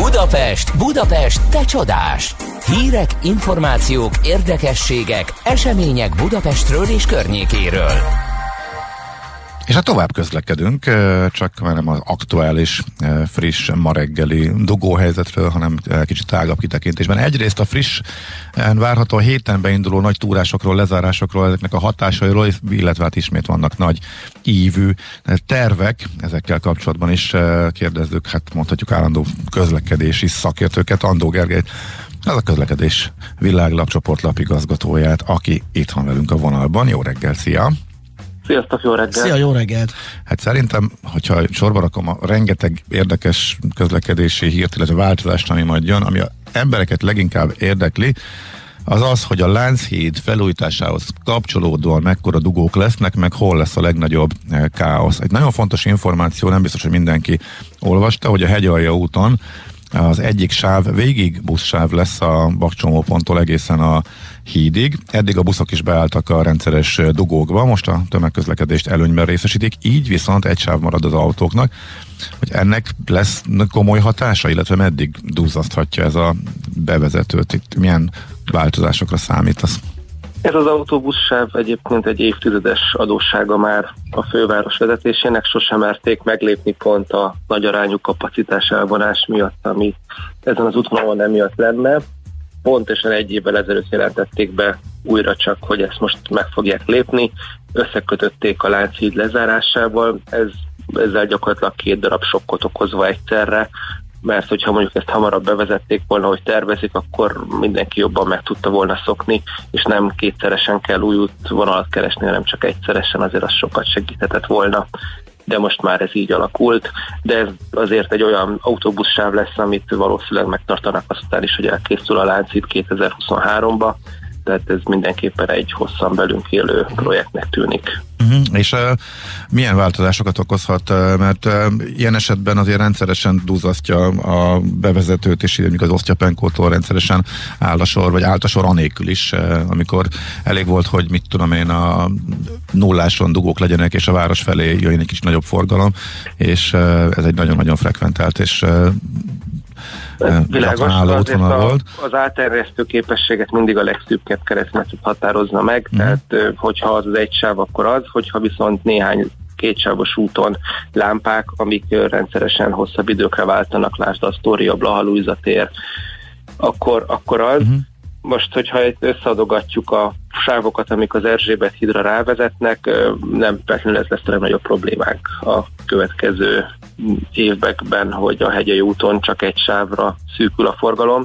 Budapest, Budapest, te csodás! Hírek, információk, érdekességek, események Budapestről és környékéről. És hát tovább közlekedünk, csak már nem az aktuális, friss, ma reggeli dugóhelyzetről, hanem kicsit tágabb kitekintésben. Egyrészt a friss, várható héten beinduló nagy túrásokról, lezárásokról, ezeknek a hatásairól, illetve hát ismét vannak nagy ívű tervek, ezekkel kapcsolatban is kérdezzük, hát mondhatjuk állandó közlekedési szakértőket, Andó Gergelyt, az a közlekedés világlapcsoport lapigazgatóját, aki itt van velünk a vonalban. Jó reggel, szia! Sziasztok, jó reggelt! Szia, jó reggelt! Hát szerintem, hogyha sorba rakom a rengeteg érdekes közlekedési hírt, illetve változást, ami majd jön, ami az embereket leginkább érdekli, az az, hogy a Lánchíd felújításához kapcsolódóan mekkora dugók lesznek, meg hol lesz a legnagyobb káosz. Egy nagyon fontos információ, nem biztos, hogy mindenki olvasta, hogy a Hegyalja úton az egyik sáv végig buszsáv lesz a Bakcsomóponttól egészen a hídig. Eddig a buszok is beálltak a rendszeres dugókba, most a tömegközlekedést előnyben részesítik, így viszont egy sáv marad az autóknak. Hogy ennek lesz komoly hatása, illetve meddig duzzaszthatja ez a bevezetőt? Itt milyen változásokra számítasz? Ez az autóbuszsáv egyébként egy évtizedes adóssága már a főváros vezetésének, sosem merték meglépni pont a nagy arányú kapacitás elvonás miatt, ami ezen az útvonalon emiatt lenne. Pontosan egy évvel ezelőtt jelentették be újra csak, hogy ezt most meg fogják lépni. Összekötötték a Lánchíd lezárásával, ezzel gyakorlatilag 2 darab sokkot okozva egyszerre, mert hogyha mondjuk ezt hamarabb bevezették volna, hogy tervezik, akkor mindenki jobban meg tudta volna szokni, és nem kétszeresen kell új útvonalat keresni, hanem csak egyszeresen, azért az sokat segíthetett volna. De most már ez így alakult, de ez azért egy olyan autóbuszsáv lesz, amit valószínűleg megtartanak azután is, hogy elkészül a Lánchíd 2023-ba, tehát ez mindenképpen egy hosszan belünk élő projektnek tűnik. És milyen változásokat okozhat? Mert ilyen esetben azért rendszeresen duzzasztja a bevezetőt, és mondjuk az Osztyapenkótól rendszeresen áll a sor, vagy állt a sor anélkül is, amikor elég volt, hogy mit tudom én, a nulláson dugók legyenek, és a város felé jöjjön egy kis nagyobb forgalom, és ez egy nagyon-nagyon frekventált, és világos, az átterjesztő képességet mindig a legszűkebb keresztmetszet határozna meg, tehát hogyha az egy sáv, akkor az, hogyha viszont néhány kétsávos úton lámpák, amik rendszeresen hosszabb időkre váltanak, lásd a Asztória, Blaha Lujza tér, akkor az. Most, hogyha összeadogatjuk a sávokat, amik az Erzsébet hídra rávezetnek, nem feltétlenül ez lesz a legnagyobb problémánk a következő években, hogy a Hegyalja úton csak egy sávra szűkül a forgalom.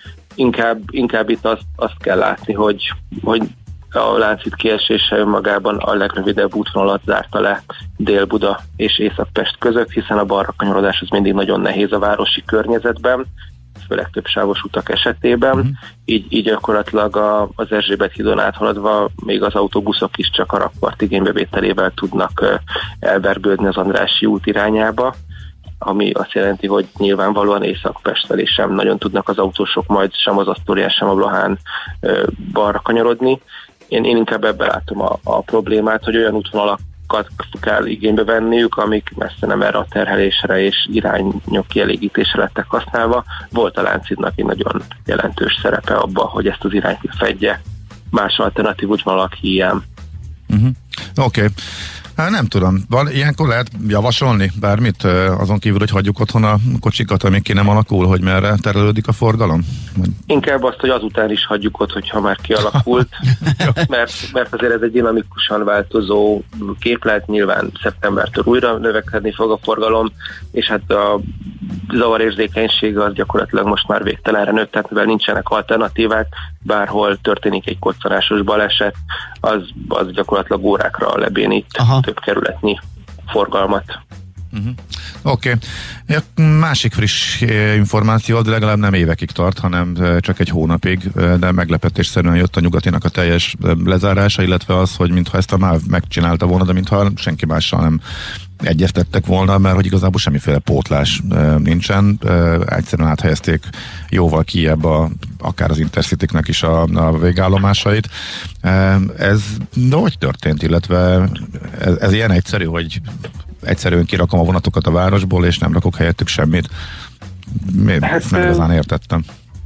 Inkább itt azt kell látni, hogy a Lánchíd kiesése önmagában a legrövidebb útvonalat zárta le Dél-Buda és Észak-Pest között, hiszen a balra kanyarodás az mindig nagyon nehéz a városi környezetben, főleg több sávos utak esetében, így gyakorlatilag az Erzsébet hídon áthaladva még az autóbuszok is csak a rakpart igénybevételével tudnak elvergődni az Andrássy út irányába, ami azt jelenti, hogy nyilvánvalóan Észak-Pest felé sem nagyon tudnak az autósok majd sem az Asztórián, sem a Blahán balra kanyarodni. Én inkább ebben látom a problémát, hogy olyan útvonalakat kell igénybe venniük, amik messze nem erre a terhelésre és irányok kielégítésre lettek használva. Volt a Lánchídnak egy nagyon jelentős szerepe abban, hogy ezt az irányt fedje más alternatív útvonalak hiány. Oké. Hát nem tudom, ilyenkor lehet javasolni bármit, azon kívül, hogy hagyjuk otthon a kocsikat, amíg ki nem alakul, hogy merre terelődik a forgalom? Inkább azt, hogy azután is hagyjuk ott, hogyha már kialakult, mert azért ez egy dinamikusan változó képlet, nyilván szeptembertől újra növekedni fog a forgalom, és hát a zavarérzékenysége az gyakorlatilag most már végtelenre nőtt, tehát mivel nincsenek alternatívák, bárhol történik egy koccanásos baleset, az gyakorlatilag órákra lebénít több kerületnyi forgalmat. Oké. Másik friss információ, de legalább nem évekig tart, hanem csak egy hónapig, de meglepetésszerűen jött a Nyugatinak a teljes lezárása, illetve az, hogy mintha ezt a MÁV megcsinálta volna, de mintha senki mással nem egyeztettek volna, mert hogy igazából semmiféle pótlás nincsen. Egyszerűen áthelyezték jóval kijebb akár az Intercity-nek is a végállomásait. Ez hogy történt, illetve ez ilyen egyszerű, hogy egyszerűen kirakom a vonatokat a városból, és nem rakok helyettük semmit? Ezt nem igazán értettem.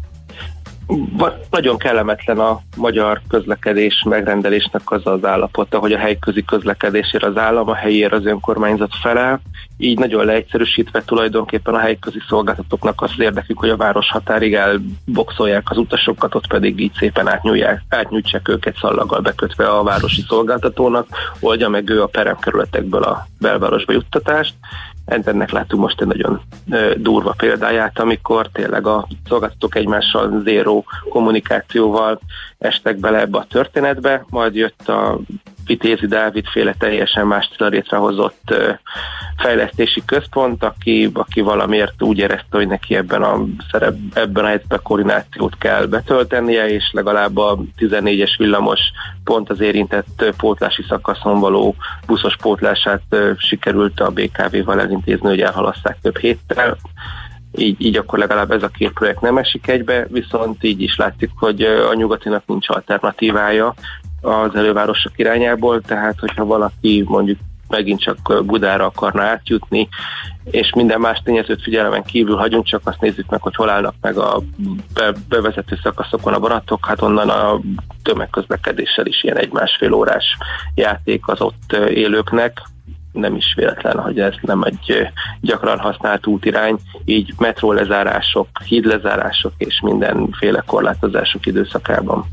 Nagyon kellemetlen a magyar közlekedés megrendelésnek az állapota, hogy a helyközi közlekedésért az állam, a helyiért az önkormányzat felel. Így nagyon leegyszerűsítve tulajdonképpen a helyközi szolgáltatóknak az érdekük, hogy a város határig elboxolják az utasokat, ott pedig így szépen átnyújtsák őket szallaggal bekötve a városi szolgáltatónak, oldja meg ő a peremkerületekből a belvárosba juttatást. Ennek látunk most egy nagyon durva példáját, amikor tényleg a szolgáltatók egymással zéró kommunikációval estek bele ebbe a történetbe, majd jött a Vitézi Dávid féle teljesen más létrehozott fejlesztési központ, aki valamiért úgy érezte, hogy neki ebben a helyzetben koordinációt kell betöltenie, és legalább a 14-es villamos pont az érintett pótlási szakaszon való buszos pótlását sikerült a BKV-val elintézni, hogy elhalasszák több héttel. Így akkor legalább ez a két projekt nem esik egybe, viszont így is látszik, hogy a nyugatinak nincs alternatívája az elővárosok irányából, tehát hogyha valaki mondjuk megint csak Budára akarna átjutni, és minden más tényezőt figyelemen kívül hagyunk, csak azt nézzük meg, hogy hol állnak meg a bevezető szakaszokon a vonatok, hát onnan a tömegközlekedéssel is ilyen 1-1,5 órás játék az ott élőknek. Nem is véletlen, hogy ez nem egy gyakran használt útirány, így metrólezárások, hídlezárások és mindenféle korlátozások időszakában.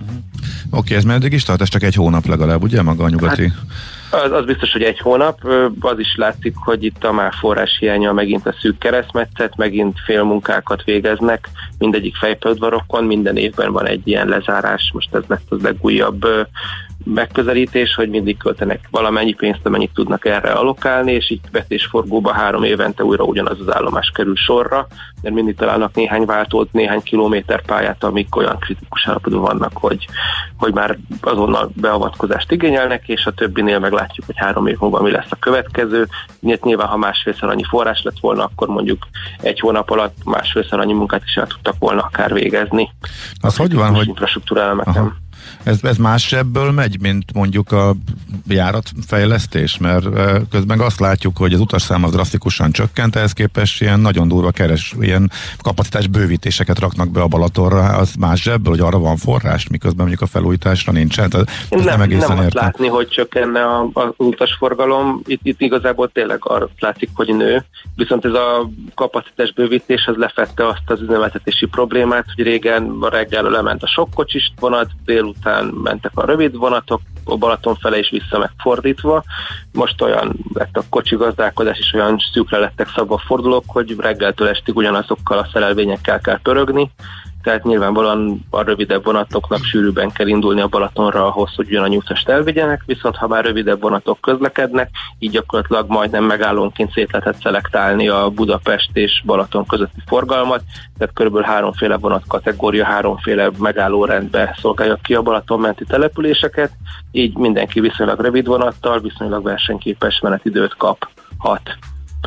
Oké, ez meddig is tart? Ez csak 1 hónap legalább, ugye, maga a nyugati? Hát, az biztos, hogy 1 hónap. Az is látszik, hogy itt a már forrás hiánya megint a szűk keresztmetszet, megint félmunkákat végeznek, mindegyik fejpöldvarokon, minden évben van egy ilyen lezárás, most ez lesz az legújabb megközelítés, hogy mindig költenek valamennyi pénzt, amennyit tudnak erre allokálni, és így vetésforgóba 3 évente újra ugyanaz az állomás kerül sorra, mert mindig találnak néhány váltót, néhány kilométer pályát, amik olyan kritikus állapotban vannak, hogy már azonnal beavatkozást igényelnek, és a többinél meglátjuk, hogy 3 év múlva mi lesz a következő. Nyilván, ha 1,5-szer annyi forrás lett volna, akkor mondjuk 1 hónap alatt 1,5-szer annyi munkát is el tudtak volna akár végezni. Az hogy van, hogy infrastruktúra elemeken. Ez más ebből megy, mint mondjuk a járatfejlesztés, mert közben azt látjuk, hogy az utasszám az drasztikusan csökkent, ehhez képest ilyen nagyon durva ilyen kapacitás bővítéseket raknak be a Balatonra, az más ebből, hogy arra van forrás, miközben mondjuk a felújításra nincsen. Nem azt látni, hogy csökkenne az utasforgalom, itt igazából tényleg arra látszik, hogy nő, viszont ez a kapacitás bővítés az lefette azt az üzemeltetési problémát, hogy régen a reggelről lement a sokkocsis vonat, délután mentek a rövid vonatok, a Balaton fele is vissza megfordítva. Most olyan lett a kocsigazdálkodás, és olyan szűkre lettek szabva fordulók, hogy reggeltől estig ugyanazokkal a szerelvényekkel kell pörögni, tehát nyilvánvalóan a rövidebb vonatoknak sűrűbben kell indulni a Balatonra ahhoz, hogy ugyanannyi utast elvigyenek, viszont ha már rövidebb vonatok közlekednek, így gyakorlatilag majdnem megállónként szét lehetett szelektálni a Budapest és Balaton közötti forgalmat, tehát körülbelül 3 vonat kategória, 3 megállórendbe szolgálja ki a Balatonmenti településeket, így mindenki viszonylag rövid vonattal, viszonylag versenyképes menetidőt kaphat.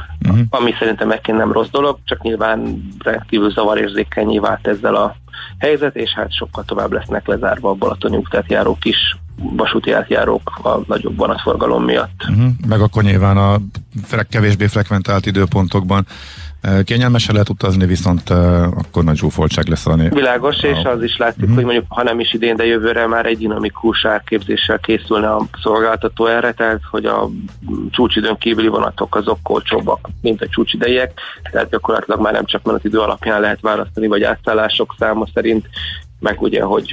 Ami szerintem megint nem rossz dolog, csak nyilván rendkívül zavarérzékenyé vált ezzel a helyzet, és hát sokkal tovább lesznek lezárva a balatoni útjátjárók is, vasúti átjárók a nagyobb vonatforgalom miatt. Meg akkor nyilván a kevésbé frekventált időpontokban kényelmesen lehet utazni, viszont akkor nagy zsúfoltság lesz a világos, és az is látszik, hogy mondjuk, ha nem is idén, de jövőre már egy dinamikus árképzéssel készülne a szolgáltató erre, tehát hogy a csúcsidőn kívüli vonatok azok olcsóbbak, mint a csúcsidejek, tehát gyakorlatilag már nem csak menetidő alapján lehet választani, vagy átszállások száma szerint, meg ugye, hogy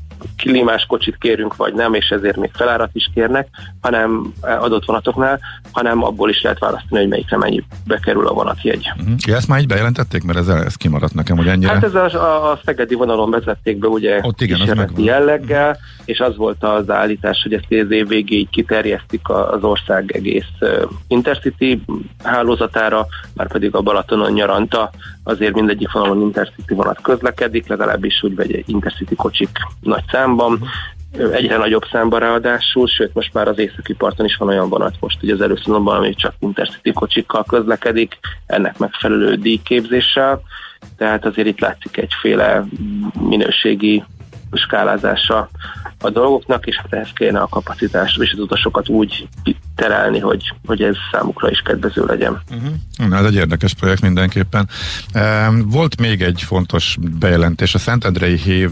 klímás kocsit kérünk, vagy nem, és ezért még felárat is kérnek, hanem adott vonatoknál, hanem abból is lehet választani, hogy melyikre mennyibe kerül a vonatjegy. Ja, ezt már így bejelentették, mert ez kimaradt nekem, hogy ennyire... Hát ez a szegedi vonalon vezették be ugye kísérleti jelleggel, és az volt az állítás, hogy ezt az év végéig kiterjesztik az ország egész Intercity hálózatára, már pedig a Balatonon nyaranta azért mindegyik vonalon Intercity vonat közlekedik, legalábbis úgy vagy Intercity kocsik nagy számban, egyre nagyobb számban ráadásul, sőt most már az északi parton is van olyan vonat most, hogy az előszonalban, ami csak Intercity kocsikkal közlekedik, ennek megfelelő díjképzéssel, tehát azért itt látszik egyféle minőségi skálázása a dolgoknak, és ehhez kéne a kapacitást és az utasokat úgy terelni, hogy ez számukra is kedvező legyen. Na, ez egy érdekes projekt mindenképpen. Volt még egy fontos bejelentés, a Szentendrei hév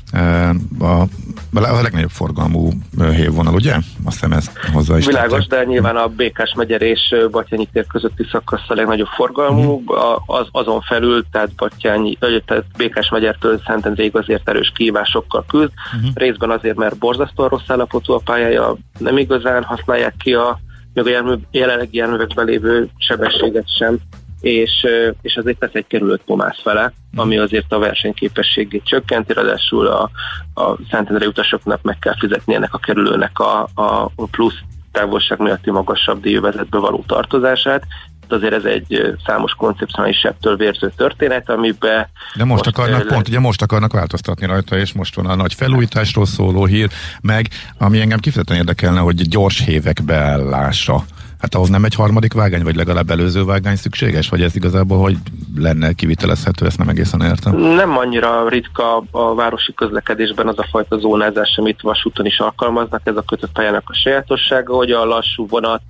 a legnagyobb forgalmú hévvonal, ugye? Azt hiszem ezt hozzá is világos, de nyilván a Békás-megyer és Batthyány tér közötti szakasz a legnagyobb forgalmú, azon felül, tehát Békás-megyertől Szentendréig azért erős kihívásokkal küzd, részben azért, mert borzasztóan rossz állapotú a pályája, nem igazán használják ki még a jelenlegi járművekben lévő sebességet sem, és azért tesz egy kerülött pomász fele, ami azért a versenyképességét csökkenti, ráadásul a Szentendrei utasoknak meg kell fizetni ennek a kerülőnek a plusz távolság miatti magasabb díjvezetbe való tartozását. Azért ez egy számos koncepcionális sebtől vérző történet, amiben... De most akarnak változtatni rajta, és most van a nagy felújításról szóló hír, meg ami engem kifejezetten érdekelne, hogy gyors hévek beállása. Hát ahhoz nem egy harmadik vágány, vagy legalább előző vágány szükséges? Vagy ez igazából, hogy lenne kivitelezhető, ezt nem egészen értem. Nem annyira ritka a városi közlekedésben az a fajta zónázás, amit vasúton is alkalmaznak, ez a kötött pályának a sajátossága, hogy a lassú vonat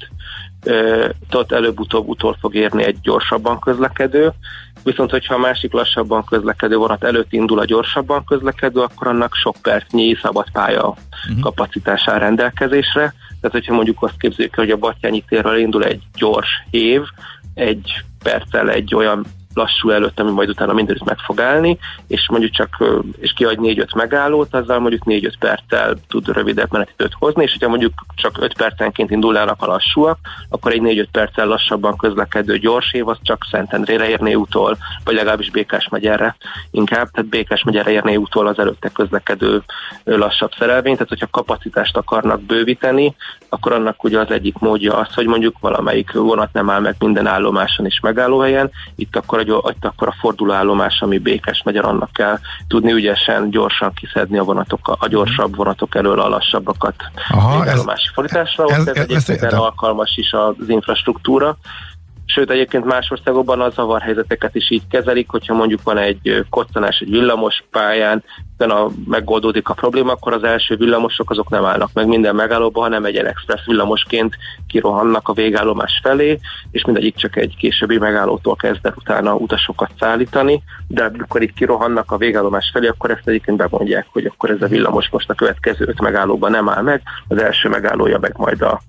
előbb-utóbb utol fog érni egy gyorsabban közlekedő, viszont hogyha a másik lassabban közlekedő vonat előtt indul a gyorsabban közlekedő, akkor annak sok percnyi szabad pálya kapacitás áll rendelkezésre. Tehát, hogyha mondjuk azt képzeljük, hogy a Batthyányi térről indul egy gyors hév, egy perccel egy olyan lassú előtt, ami majd utána mindenütt meg fog állni, és mondjuk és kiadj 4-5 megállót, azzal mondjuk 4-5 perccel tud rövidebb menetidőt hozni, és hogyha mondjuk csak 5 percenként indulnának a lassúak, akkor egy 4-5 perccel lassabban közlekedő gyors hév, az csak Szentendrére érné utol, vagy legalábbis Békás-megyerre inkább, tehát Békás-megyerre érné utol az előtte közlekedő lassabb szerelvény, tehát hogyha kapacitást akarnak bővíteni, akkor annak ugye az egyik módja az, hogy mondjuk valamelyik vonat nem áll meg minden állomáson és megállóhelyen, itt akkor a fordulóállomás, ami Békás-megyer, annak kell tudni ügyesen, gyorsan kiszedni a gyorsabb vonatok elől a lassabbakat állomási fordításra. Ez egyébként alkalmas is az infrastruktúra. Sőt, egyébként más országokban a zavarhelyzeteket is így kezelik, hogyha mondjuk van egy koccanás egy villamos pályán, utána megoldódik a probléma, akkor az első villamosok azok nem állnak meg minden megállóban, hanem egy express villamosként kirohannak a végállomás felé, és mindegyik csak egy későbbi megállótól kezd el utána utasokat szállítani, de amikor itt kirohannak a végállomás felé, akkor ezt egyébként bemondják, hogy akkor ez a villamos most a következő 5 megállóban nem áll meg, az első megállója meg majd a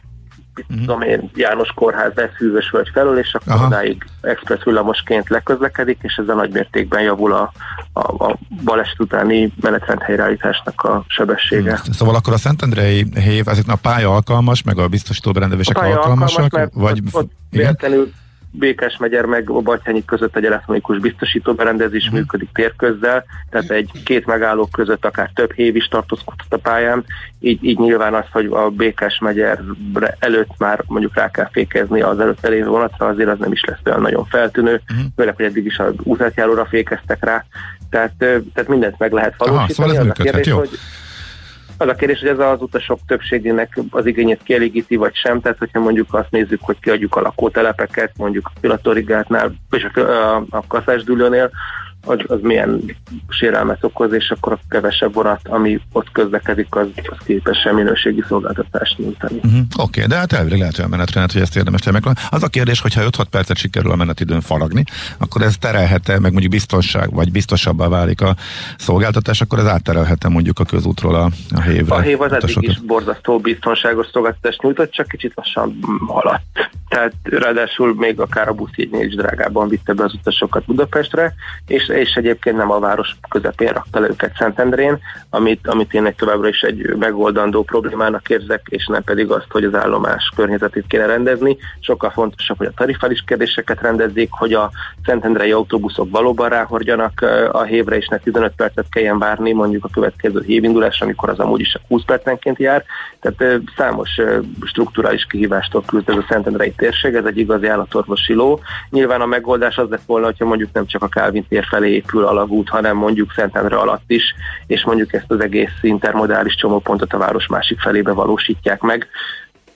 János Kórház Veszhűvösvölgy felől, és akkor odáig express villamosként leközlekedik, és ezzel nagymértékben javul a baleset utáni menetrend helyreállításnak a sebessége. Szóval akkor a Szentendrei hév, ezeknek a pálya alkalmas, meg a biztosító berendezések alkalmasak? Vagy ott véletlenül Békás-megyer meg a Batthyány között egy elektronikus biztosítóberendezés működik térközzel, tehát két megállók között akár több hév is tartózkodhat a pályán, így nyilván az, hogy a Békás-megyer előtt már mondjuk rá kell fékezni az előtte lévő vonatra, azért az nem is lesz olyan nagyon feltűnő, főleg, hogy eddig is az útátjáróra fékeztek rá, tehát mindent meg lehet valósítani. Szóval ez működhet, jó? Az a kérdés, hogy ez az utasok többségének az igényét kielégíti, vagy sem. Tehát, hogyha mondjuk azt nézzük, hogy kiadjuk a lakótelepeket, mondjuk a Pilatorigátnál, és a Kaszásdülőnél, az milyen sérelmet okoz, és akkor a kevesebb vonat, ami ott közlekedik, az képes minőségi szolgáltatást nyújtani. Oké, de hát elvileg lehet olyan menetrendet, hogy ezt érdemes meg. Az a kérdés, hogyha 5-6 percet sikerül a menetidőn faragni, akkor ez terelhet-e, meg mondjuk biztosabbá válik a szolgáltatás, akkor ez átterelhet-e mondjuk a közútról a hévre? A hév az eddig is borzasztó biztonságos szolgáltatást nyújtott, csak kicsit lassan haladt. Tehát ráadásul még akár a buszjegynél is drágában vitte be az utasokat Budapestre, és egyébként nem a város közepén rakta le őket Szentendrén, amit én továbbra is egy megoldandó problémának érzek, és nem pedig azt, hogy az állomás környezetét kéne rendezni. Sokkal fontosabb, hogy a tarifális kérdéseket rendezzék, hogy a szentendrei autóbuszok valóban ráhordjanak a hévre, és ne 15 percet kelljen várni mondjuk a következő hévindulásra, amikor az amúgy is 20 percenként jár. Tehát számos strukturális kihívástól küzd ez a szentendrei térség, ez egy igazi állatorvosi ló. Nyilván a megoldás az lett volna, hogyha mondjuk nem csak a Kálvin tér felé épül alagút, hanem mondjuk Szentendre alatt is, és mondjuk ezt az egész intermodális csomópontot a város másik felébe valósítják meg.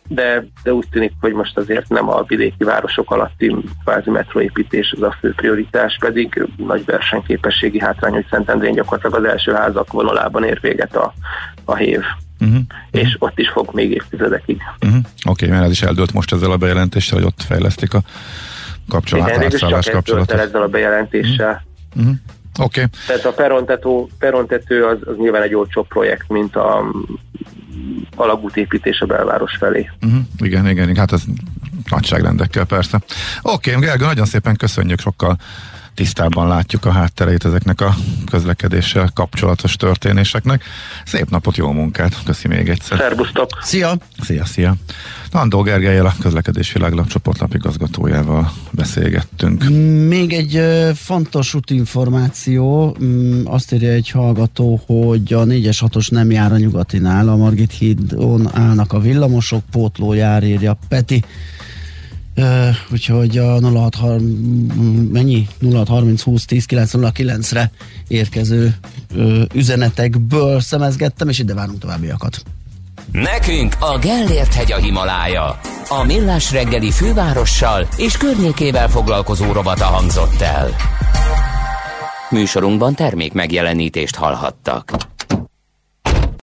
de úgy tűnik, hogy most azért nem a vidéki városok alatti kvázi metroépítés az a fő prioritás, pedig nagy versenyképességi hátrány, hogy Szentendrén gyakorlatilag az első házak vonalában ér véget a hév. És ott is fog még évtizedekig. Oké, mert ez is eldőlt most ezzel a bejelentéssel, hogy ott fejlesztik a átszállás kapcsolatot. Ezzel a bejelentéssel. Oké. Tehát a perontető az nyilván egy olcsóbb projekt, mint a alagútépítés a belváros felé. Igen, hát ez nagyságrendekkel persze. Oké, Gergő, nagyon szépen köszönjük, sokkal tisztában látjuk a háttereit ezeknek a közlekedéssel kapcsolatos történéseknek. Szép napot, jó munkát, köszi még egyszer. Szerbusztok! Szia! Szia! Andó Gergellyel, a Közlekedés Világlap csoportlap igazgatójával beszélgettünk. Még egy fontos útinformáció, azt írja egy hallgató, hogy a 4-es 6-os nem jár a Nyugatinál, a Margit hídon állnak a villamosok, pótlójár, írja Peti. Úgyhogy a 0630 20 10 909-re érkező üzenetekből szemezgettem, és ide várunk továbbiakat. Nekünk a Gellért-hegy a Himalája. A Millás reggeli fővárossal és környékével foglalkozó rovata hangzott el. Műsorunkban termék megjelenítést hallhattak.